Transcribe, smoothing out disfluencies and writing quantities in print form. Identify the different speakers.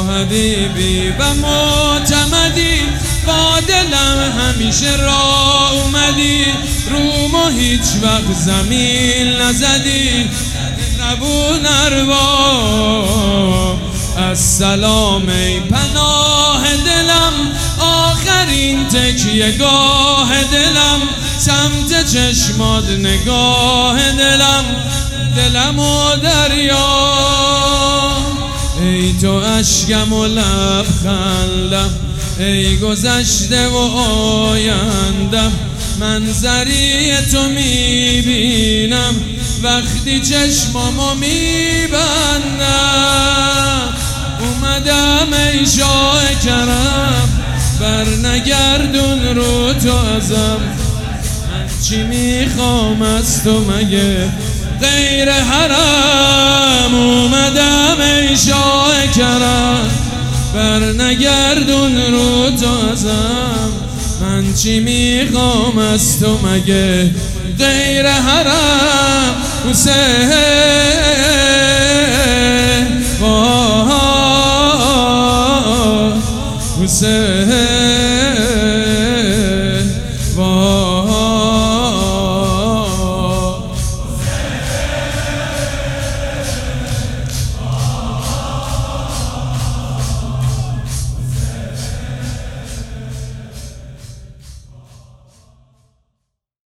Speaker 1: حبیبی و معتمدی، با دلم همیشه راه اومدی، رومو هیچ وقت زمین نزدی، نبون اروا. السلام ای پناه دلم، آخرین تکیه گاه دلم، سمت چشمات نگاه دلم، دلم و دریا. ای تو اشکم و لبخندم، ای گذشته و آیندم، منظری تو میبینم وقتی چشمامو میبندم. اومدم ای شاه کرم، برنگردون رو تو ازم، من چی میخوام از تو مگه غیر حرم. اومدم ای شاه کرم، برنگردون رو تو ازم، من چی میخوام از تو مگه غیر حرم. حسین حسین